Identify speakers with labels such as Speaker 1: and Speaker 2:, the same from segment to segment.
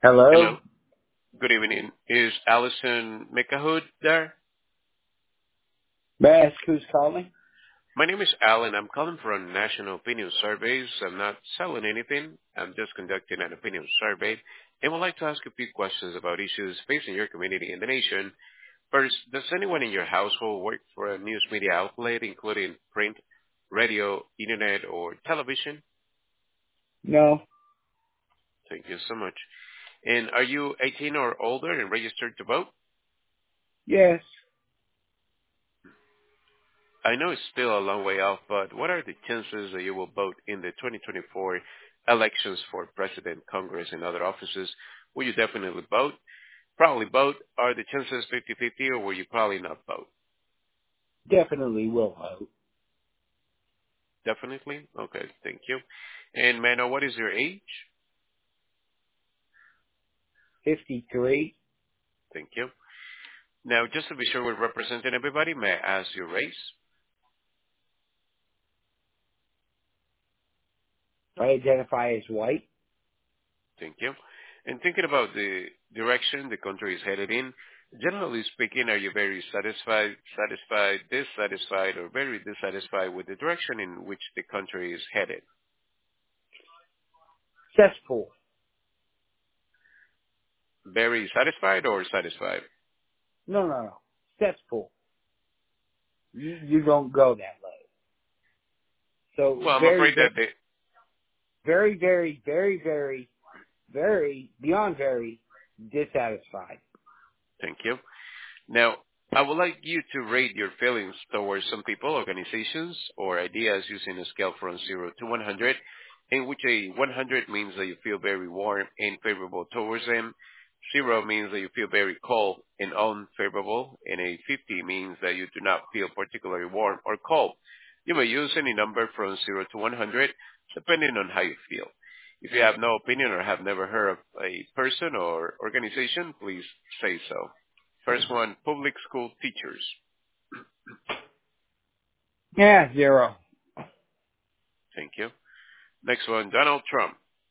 Speaker 1: Hello?
Speaker 2: Hello. Good evening. Is Allison Mikahood there?
Speaker 1: May I ask who's calling?
Speaker 2: My name is Alan. I'm calling from National Opinion Surveys. I'm not selling anything. I'm just conducting an opinion survey and would like to ask a few questions about issues facing your community and the nation. First, does anyone in your household work for a news media outlet, including print, radio, internet, or television?
Speaker 1: No.
Speaker 2: Thank you so much. And are you 18 or older and registered to vote?
Speaker 1: Yes.
Speaker 2: I know it's still a long way off, but what are the chances that you will vote in the 2024 elections for president, Congress, and other offices? Will you definitely vote? Probably vote. Are the chances 50-50, or will you probably not vote?
Speaker 1: Definitely will vote.
Speaker 2: Definitely? Okay, thank you. And may I know what is your age?
Speaker 1: 53.
Speaker 2: Thank you. Now, just to be sure we're representing everybody, may I ask your race?
Speaker 1: I identify as white.
Speaker 2: Thank you. And thinking about the direction the country is headed in, generally speaking, are you very satisfied, dissatisfied, or very dissatisfied with the direction in which the country is headed?
Speaker 1: Cesspool.
Speaker 2: Very satisfied or satisfied?
Speaker 1: No. Cesspool. You don't go that way. So
Speaker 2: Well, I'm afraid that they,
Speaker 1: very, beyond very dissatisfied.
Speaker 2: thank you. Now, I would like you to rate your feelings towards some people, organizations, or ideas using a scale from 0 to 100, in which a 100 means that you feel very warm and favorable towards them, 0 means that you feel very cold and unfavorable, and a 50 means that you do not feel particularly warm or cold. You may use any number from 0 to 100, depending on how you feel. If you have no opinion or have never heard of a person or organization, please say so. First one, public school teachers.
Speaker 1: Yeah, 0.
Speaker 2: Thank you. Next one, Donald Trump.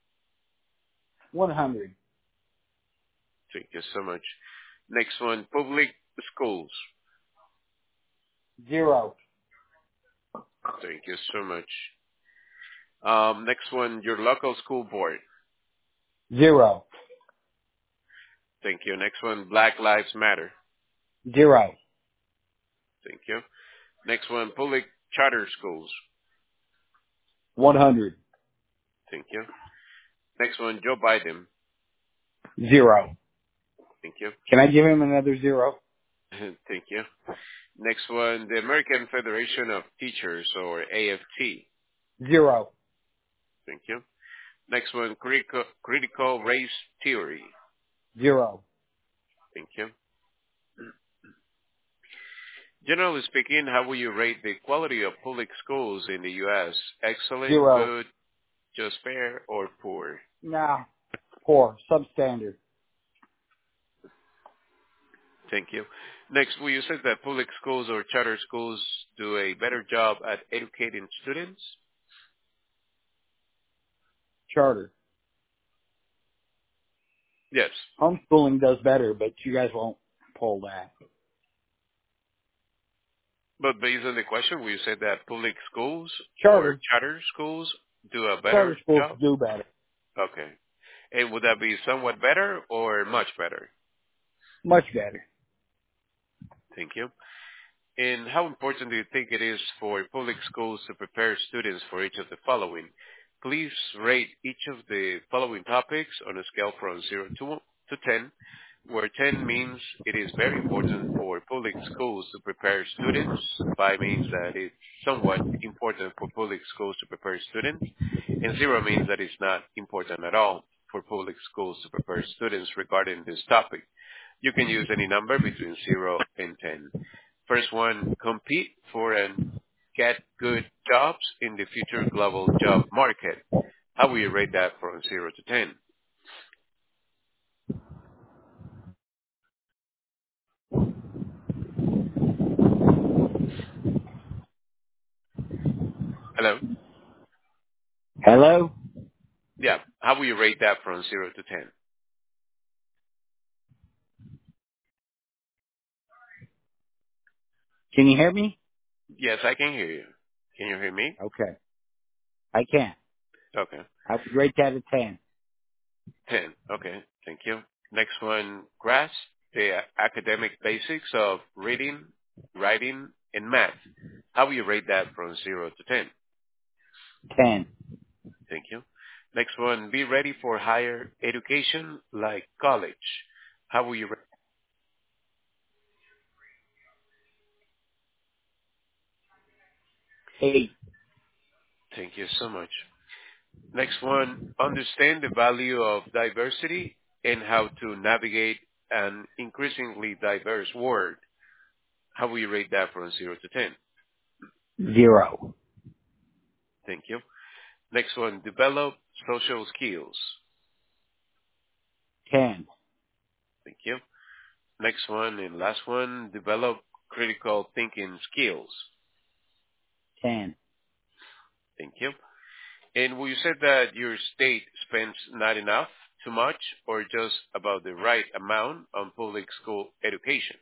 Speaker 1: 100.
Speaker 2: Thank you so much. Next one, public schools.
Speaker 1: 0.
Speaker 2: Thank you so much. Next one, your local school board.
Speaker 1: 0.
Speaker 2: Thank you. Next one, Black Lives Matter.
Speaker 1: 0.
Speaker 2: Thank you. Next one, public charter schools.
Speaker 1: 100.
Speaker 2: Thank you. Next one, Joe Biden.
Speaker 1: 0.
Speaker 2: Thank you.
Speaker 1: Can I give him another 0?
Speaker 2: Thank you. Next one, the American Federation of Teachers, or AFT.
Speaker 1: 0.
Speaker 2: Thank you. Next one, critical race theory.
Speaker 1: 0.
Speaker 2: Thank you. Generally speaking, how will you rate the quality of public schools in the U.S.? Excellent,
Speaker 1: 0.
Speaker 2: good, just fair, or poor?
Speaker 1: Nah. Poor. Substandard.
Speaker 2: Thank you. Next, will you say that public schools or charter schools do a better job at educating students?
Speaker 1: Charter.
Speaker 2: Yes.
Speaker 1: Homeschooling does better, but you guys won't pull that.
Speaker 2: But based on the question, will you say that public schools or
Speaker 1: Charter.
Speaker 2: charter schools do a better
Speaker 1: Charter schools
Speaker 2: job?
Speaker 1: do better.
Speaker 2: Okay. And would that be somewhat better or much better?
Speaker 1: Much better.
Speaker 2: Thank you. And how important do you think it is for public schools to prepare students for each of the following? Please rate each of the following topics on a scale from 0 to 10, where 10 means it is very important for public schools to prepare students, 5 means that it's somewhat important for public schools to prepare students, and 0 means that it's not important at all for public schools to prepare students regarding this topic. You can use any number between 0 and 10. First one, compete for and get good jobs in the future global job market. How will you rate that from 0 to 10? Hello?
Speaker 1: Hello?
Speaker 2: Yeah. How will you rate that from 0 to 10?
Speaker 1: Can you hear me?
Speaker 2: Yes, I can hear you. Can you hear me?
Speaker 1: Okay. I can.
Speaker 2: Okay.
Speaker 1: I would rate that a 10.
Speaker 2: 10. Okay. Thank you. Next one, grasp the academic basics of reading, writing, and math. How will you rate that from 0 to 10?
Speaker 1: 10.
Speaker 2: Thank you. Next one, be ready for higher education like college. How will you rate?
Speaker 1: 8.
Speaker 2: Thank you so much. Next one, understand the value of diversity and how to navigate an increasingly diverse world. How will you rate that from 0 to 10?
Speaker 1: 0.
Speaker 2: Thank you. Next one, develop social skills.
Speaker 1: 10.
Speaker 2: Thank you. Next one and last one, develop critical thinking skills.
Speaker 1: 10.
Speaker 2: Thank you. And will you say that your state spends not enough, too much, or just about the right amount on public school education?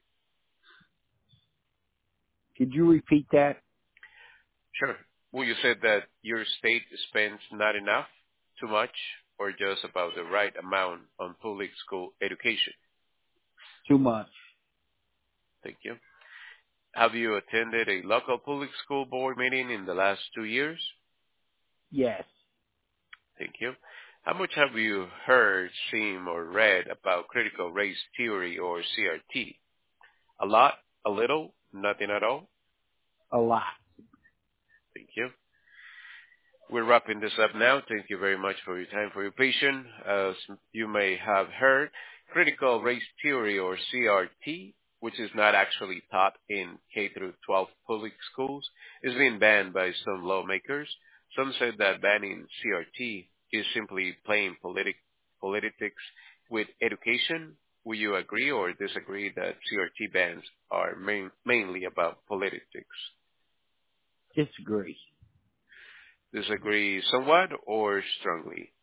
Speaker 1: Could you repeat that?
Speaker 2: Sure. Will you say that your state spends not enough, too much, or just about the right amount on public school education?
Speaker 1: Too much.
Speaker 2: Thank you. Have you attended a local public school board meeting in the last 2 years?
Speaker 1: Yes.
Speaker 2: Thank you. How much have you heard, seen, or read about critical race theory or CRT? A lot, a little, nothing at all?
Speaker 1: A lot.
Speaker 2: Thank you. We're wrapping this up now. Thank you very much for your time, for your patience. As you may have heard, critical race theory or CRT, which is not actually taught in K through 12 public schools, is being banned by some lawmakers. Some said that banning CRT is simply playing politics with education. Will you agree or disagree that CRT bans are mainly about politics?
Speaker 1: Disagree.
Speaker 2: Disagree somewhat or strongly?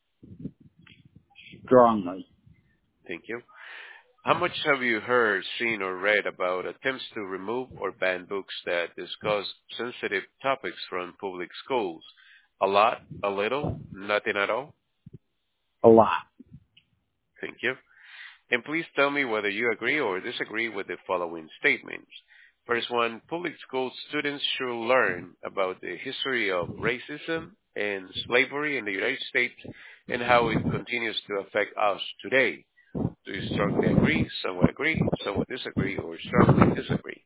Speaker 1: Strongly.
Speaker 2: Thank you. How much have you heard, seen, or read about attempts to remove or ban books that discuss sensitive topics from public schools? A lot, a little, nothing at all?
Speaker 1: A lot.
Speaker 2: Thank you. And please tell me whether you agree or disagree with the following statements. First one, public school students should learn about the history of racism and slavery in the United States and how it continues to affect us today. Do you strongly agree, somewhat disagree, or strongly disagree?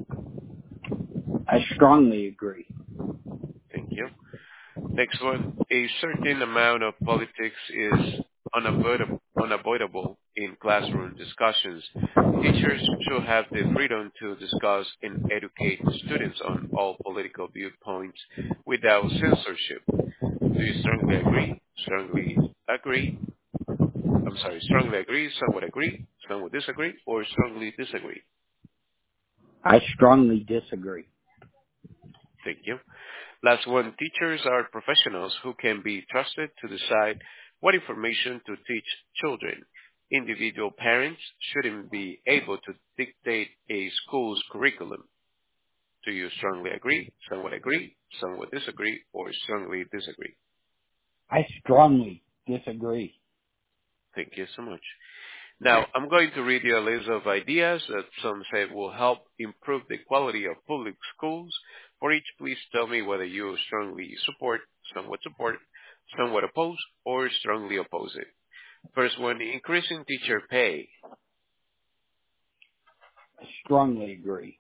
Speaker 1: I strongly agree.
Speaker 2: Thank you. Next one. A certain amount of politics is unavoidable in classroom discussions. Teachers should have the freedom to discuss and educate students on all political viewpoints without censorship. Do you strongly agree? Strongly agree, somewhat disagree, or strongly disagree?
Speaker 1: I strongly disagree.
Speaker 2: Thank you. Last one, teachers are professionals who can be trusted to decide what information to teach children. Individual parents shouldn't be able to dictate a school's curriculum. Do you strongly agree, somewhat disagree, or strongly disagree?
Speaker 1: I strongly disagree.
Speaker 2: Thank you so much. Now, I'm going to read you a list of ideas that some say will help improve the quality of public schools. For each, please tell me whether you strongly support, somewhat oppose, or strongly oppose it. First one, increasing teacher pay.
Speaker 1: I strongly agree.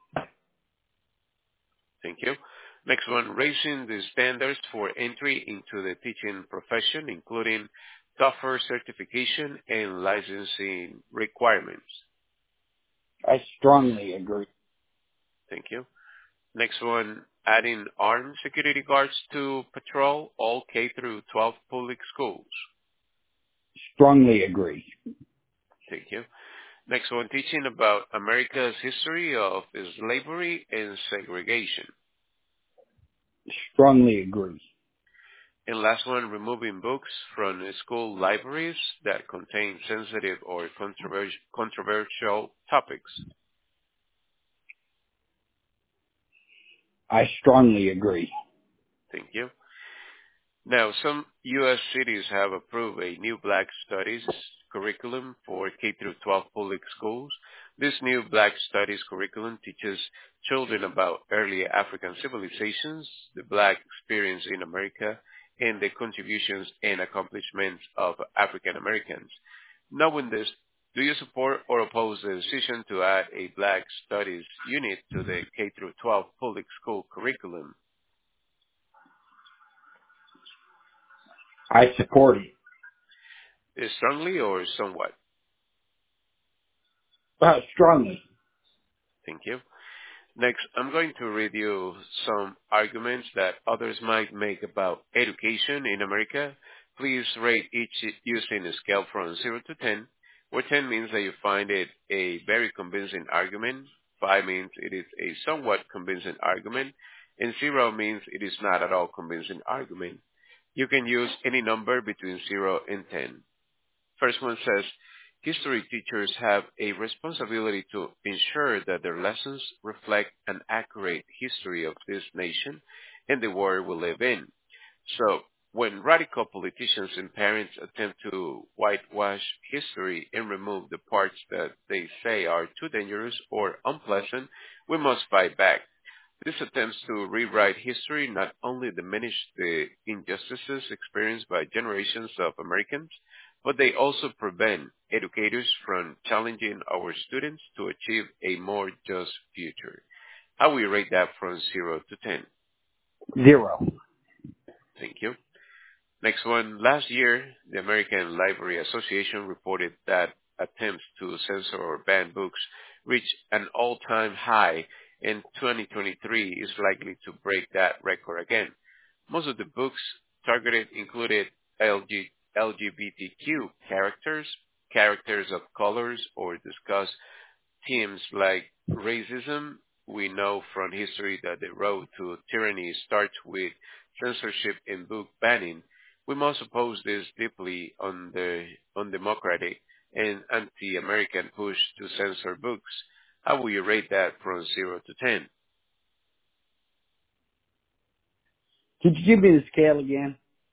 Speaker 2: Thank you. Next one, raising the standards for entry into the teaching profession, including tougher certification and licensing requirements.
Speaker 1: I strongly agree.
Speaker 2: Thank you. Next one, adding armed security guards to patrol all K through 12 public schools.
Speaker 1: Strongly agree.
Speaker 2: Thank you. Next one, teaching about America's history of slavery and segregation.
Speaker 1: Strongly agree.
Speaker 2: And last one, removing books from school libraries that contain sensitive or controversial topics.
Speaker 1: I strongly agree.
Speaker 2: Thank you. Now, some U.S. cities have approved a new Black Studies curriculum for K through 12 public schools. This new Black Studies curriculum teaches children about early African civilizations, the Black experience in America, and the contributions and accomplishments of African Americans. Knowing this, do you support or oppose the decision to add a Black Studies unit to the K through 12 public school curriculum?
Speaker 1: I support it.
Speaker 2: Strongly or somewhat?
Speaker 1: Strongly.
Speaker 2: Thank you. Next, I'm going to read you some arguments that others might make about education in America. Please rate each using a scale from 0 to 10, where 10 means that you find it a very convincing argument, 5 means it is a somewhat convincing argument, and 0 means it is not at all convincing argument. You can use any number between 0 and 10. First one says, history teachers have a responsibility to ensure that their lessons reflect an accurate history of this nation and the world we live in. So, when radical politicians and parents attempt to whitewash history and remove the parts that they say are too dangerous or unpleasant, we must fight back. These attempts to rewrite history not only diminish the injustices experienced by generations of Americans, but they also prevent educators from challenging our students to achieve a more just future. How will you rate that from 0 to 10?
Speaker 1: 0.
Speaker 2: Thank you. Next one. Last year, the American Library Association reported that attempts to censor or ban books reached an all-time high, and 2023 is likely to break that record again. Most of the books targeted included LGBTQ characters, characters of colors, or discuss themes like racism. We know from history that the road to tyranny starts with censorship and book banning. We must oppose this deeply undemocratic and anti-American push to censor books. How will you rate that from 0 to 10?
Speaker 1: Could you give me the scale again?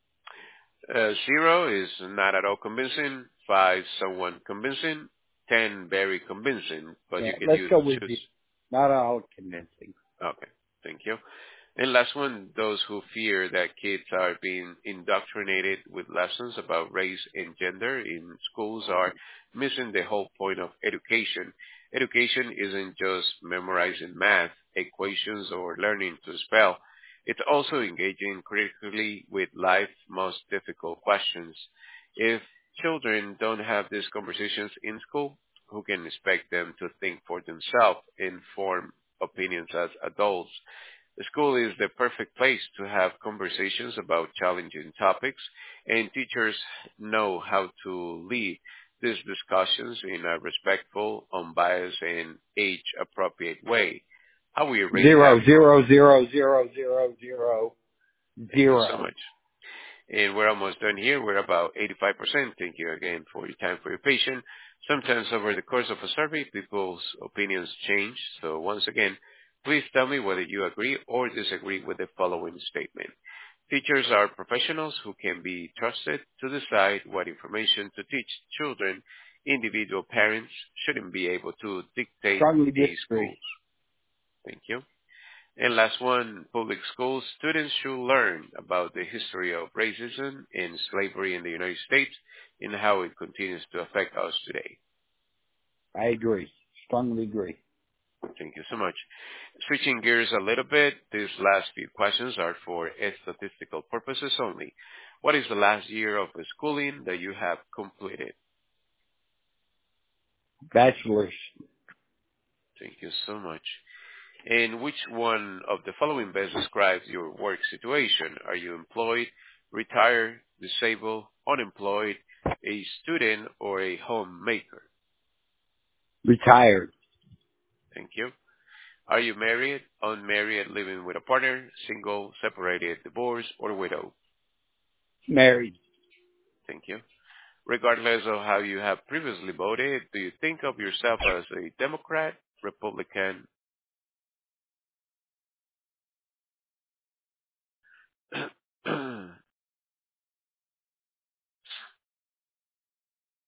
Speaker 2: 0 is not at all convincing, 5 somewhat convincing, 10 very convincing, but
Speaker 1: Yeah,
Speaker 2: you can
Speaker 1: let's
Speaker 2: use
Speaker 1: go with
Speaker 2: choose.
Speaker 1: you. Not all convincing.
Speaker 2: Okay, thank you. And last one, those who fear that kids are being indoctrinated with lessons about race and gender in schools are missing the whole point of education. Education isn't just memorizing math, equations, or learning to spell. It's also engaging critically with life's most difficult questions. If children don't have these conversations in school, who can expect them to think for themselves and form opinions as adults? The school is the perfect place to have conversations about challenging topics, and teachers know how to lead these discussions in a respectful, unbiased, and age-appropriate way. How will you rate that?
Speaker 1: 0, 0, 0, 0, 0, 0,
Speaker 2: Thank you so
Speaker 1: 0.
Speaker 2: much. And we're almost done here. We're about 85%. Thank you again for your time, for your patience. Sometimes over the course of a survey, people's opinions change. So once again, please tell me whether you agree or disagree with the following statement. Teachers are professionals who can be trusted to decide what information to teach children. Individual parents shouldn't be able to dictate
Speaker 1: Strongly
Speaker 2: a
Speaker 1: disagree.
Speaker 2: school's. Thank you. And last one, public schools students should learn about the history of racism and slavery in the United States and how it continues to affect us today.
Speaker 1: I agree. Strongly agree.
Speaker 2: Thank you so much. Switching gears a little bit, these last few questions are for statistical purposes only. What is the last year of schooling that you have completed?
Speaker 1: Bachelor's.
Speaker 2: Thank you so much. And which one of the following best describes your work situation? Are you employed, retired, disabled, unemployed, a student, or a homemaker?
Speaker 1: Retired.
Speaker 2: Thank you. Are you married, unmarried, living with a partner, single, separated, divorced, or widow?
Speaker 1: Married.
Speaker 2: Thank you. Regardless of how you have previously voted, do you think of yourself as a Democrat, Republican,